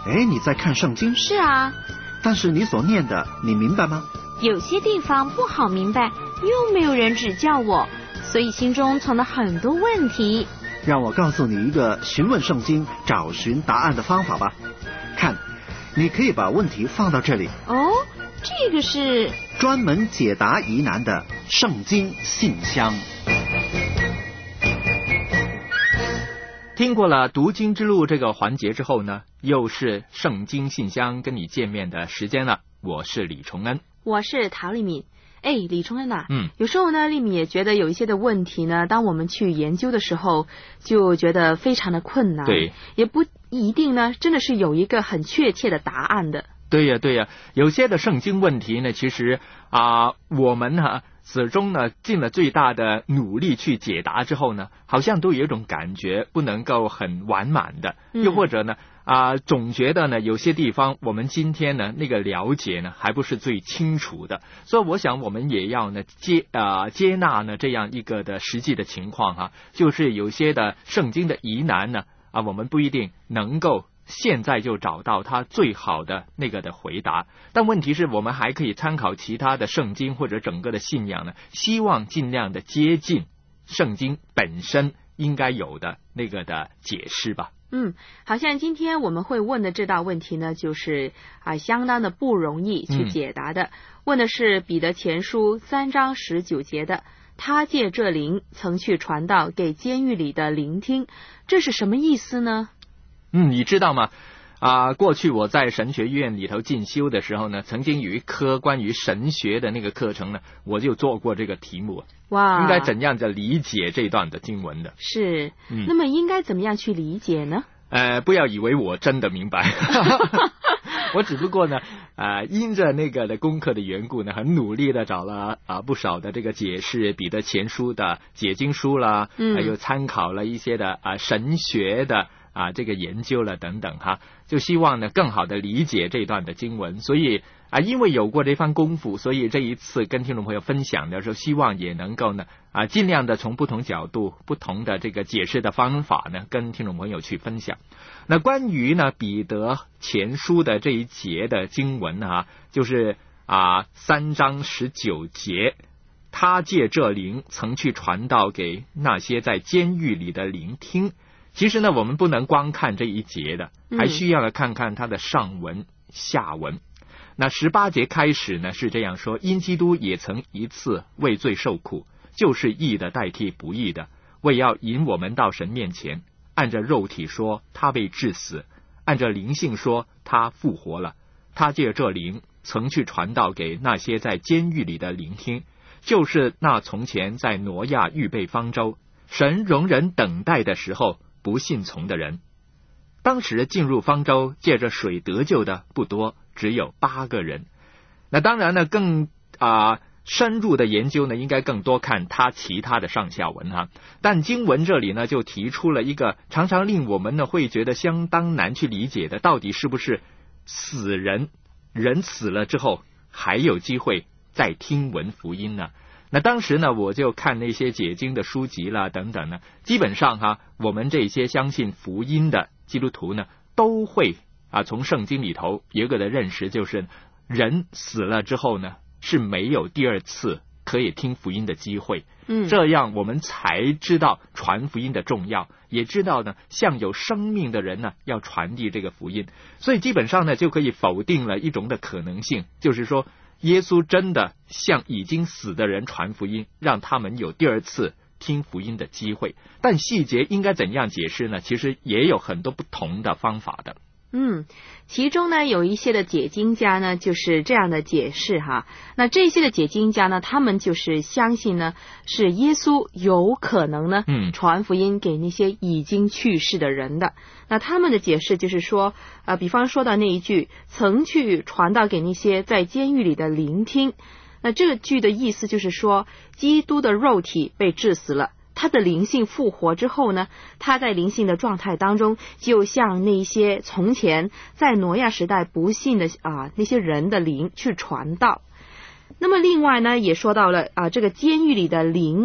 哎，你在看圣经？ 是啊。 但是你所念的，你明白吗？ 有些地方不好明白，又没有人指教我，所以心中存了很多问题。 让我告诉你一个询问圣经、找寻答案的方法吧。看，你可以把问题放到这里。 哦，这个是专门解答疑难的圣经信箱。 听过了读经之路这个环节之后呢，又是圣经信箱跟你见面的时间了。我是李崇恩， 我是陶丽敏。哎，李崇恩呐， 有时候呢，丽敏也觉得有一些的问题呢，当我们去研究的时候，就觉得非常的困难。 对， 也不一定呢，真的是有一个很确切的答案的。 对呀，有些的圣经问题呢，其实我们呢始终呢尽了最大的努力去解答之后呢，好像都有一种感觉不能够很完满的，又或者呢总觉得呢有些地方我们今天呢那个了解呢还不是最清楚的，所以我想我们也要呢接纳呢这样一个的实际的情况就是有些的圣经的疑难呢我们不一定能够现在就找到他最好的那个的回答，但问题是我们还可以参考其他的圣经或者整个的信仰呢，希望尽量的接近圣经本身应该有的那个的解释吧。 好像今天我们会问的这道问题呢，就是相当的不容易去解答的。问的是彼得前书3章19节的，他借这灵曾去传道给监狱里的灵听，这是什么意思呢？ 你知道吗？过去我在神学院里头进修的时候呢，曾经有一科关于神学的那个课程呢，我就做过这个题目。 哇， 应该怎样的理解这段的经文的？ 是，那么应该怎么样去理解呢？ 不要以为我真的明白，我只不过呢，因着那个的功课的缘故呢，很努力的找了不少的这个解释彼得前书的解经书啦，还有参考了一些的神学的这个研究了等等就希望呢更好的理解这段的经文，所以因为有过这番功夫，所以这一次跟听众朋友分享的时候，希望也能够呢尽量的从不同角度、不同的这个解释的方法呢，跟听众朋友去分享。那关于呢彼得前书的这一节的经文就是3章19节，他借这灵曾去传道给那些在监狱里的灵听。其实呢，我们不能光看这一节的，还需要来看看它的上文下文。那18节开始呢是这样说，因基督也曾一次为罪受苦，就是义的代替不义的，为要引我们到神面前。按着肉体说他被治死，按着灵性说他复活了。他借这灵曾去传道给那些在监狱里的灵听，就是那从前在挪亚预备方舟，神容人等待的时候不信从的人。当时进入方舟借着水得救的不多，只有8个人。那当然呢更深入的研究呢应该更多看他其他的上下文但经文这里呢就提出了一个常常令我们呢会觉得相当难去理解的，到底是不是死人死了之后还有机会再听闻福音呢？那当时呢我就看那些解经的书籍啦等等呢，基本上我们这些相信福音的基督徒呢都会从圣经里头有一个的认识，就是人死了之后呢是没有第二次可以听福音的机会。这样我们才知道传福音的重要，也知道呢像有生命的人呢要传递这个福音。所以基本上呢就可以否定了一种的可能性，就是说耶稣真的向已经死的人传福音，让他们有第二次听福音的机会。但细节应该怎样解释呢？其实也有很多不同的方法的。 其中呢有一些的解经家呢就是这样的解释那这些的解经家呢，他们就是相信呢是耶稣有可能呢传福音给那些已经去世的人的。那他们的解释就是说比方说到那一句曾去传道给那些在监狱里的灵听，那这个句的意思就是说基督的肉体被治死了，他的灵性复活之后呢，他在灵性的状态当中就像那些从前在挪亚时代不信的那些人的灵去传道。那么另外呢也说到了这个监狱里的灵呢，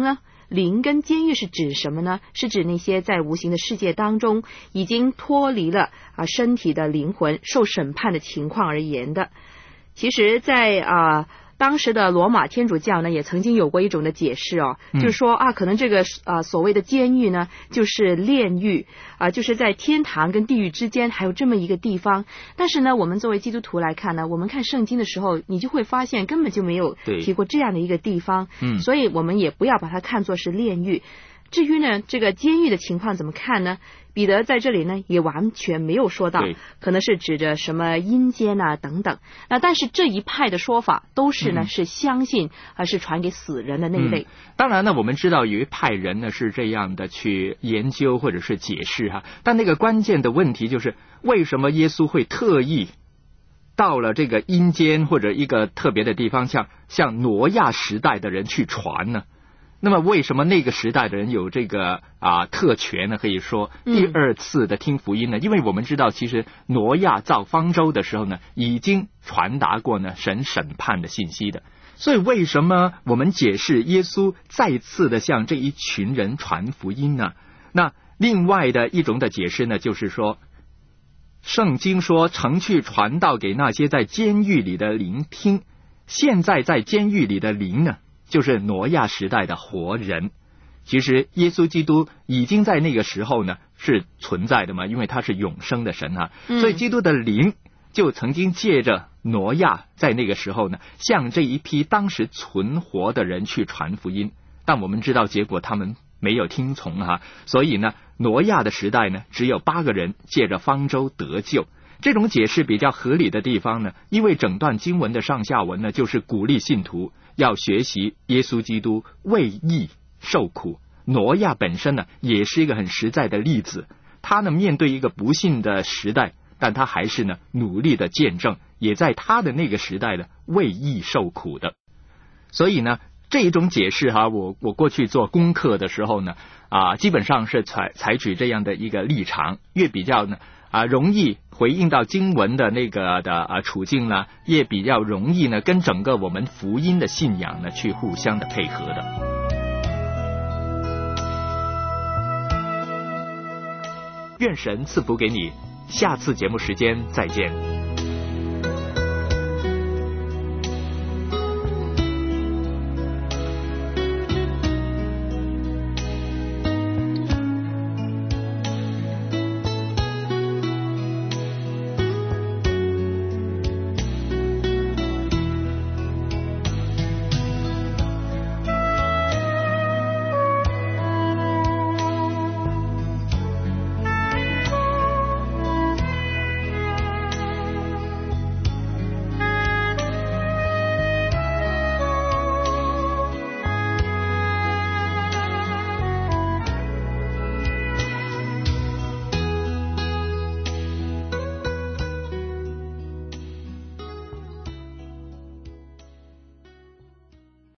灵跟监狱是指什么呢？是指那些在无形的世界当中已经脱离了身体的灵魂受审判的情况而言的。其实在当时的罗马天主教呢，也曾经有过一种的解释就是说可能这个所谓的监狱呢，就是炼狱就是在天堂跟地狱之间还有这么一个地方。但是呢，我们作为基督徒来看呢，我们看圣经的时候，你就会发现根本就没有提过这样的一个地方，所以我们也不要把它看作是炼狱。至于呢，这个监狱的情况怎么看呢？彼得在这里呢也完全没有说到，可能是指着什么阴间等等。但是这一派的说法都是呢是相信是传给死人的那一类。 当然呢，我们知道有一派人呢是这样的去研究或者是解释但那个关键的问题就是为什么耶稣会特意到了这个阴间或者一个特别的地方，像挪亚时代的人去传呢？那么为什么那个时代的人有这个特权呢？可以说第二次的听福音呢？因为我们知道其实挪亚造方舟的时候呢，已经传达过呢神审判的信息的。所以为什么我们解释耶稣再次的向这一群人传福音呢？那另外的一种的解释呢，就是说圣经说曾去传道给那些在监狱里的灵听，现在在监狱里的灵呢，就是挪亚时代的活人。其实耶稣基督已经在那个时候呢是存在的嘛，因为他是永生的神所以基督的灵就曾经借着挪亚在那个时候呢，向这一批当时存活的人去传福音。但我们知道结果他们没有听从所以呢挪亚的时代呢只有8个人借着方舟得救。这种解释比较合理的地方呢，因为整段经文的上下文呢，就是鼓励信徒要学习耶稣基督为义受苦。挪亚本身呢，也是一个很实在的例子，他呢面对一个不幸的时代，但他还是呢努力的见证，也在他的那个时代呢为义受苦的。所以呢，这一种解释我过去做功课的时候呢，基本上是采取这样的一个立场，越比较呢容易回应到经文的那个的处境呢，也比较容易呢跟整个我们福音的信仰呢去互相的配合的。愿神赐福给你，下次节目时间再见。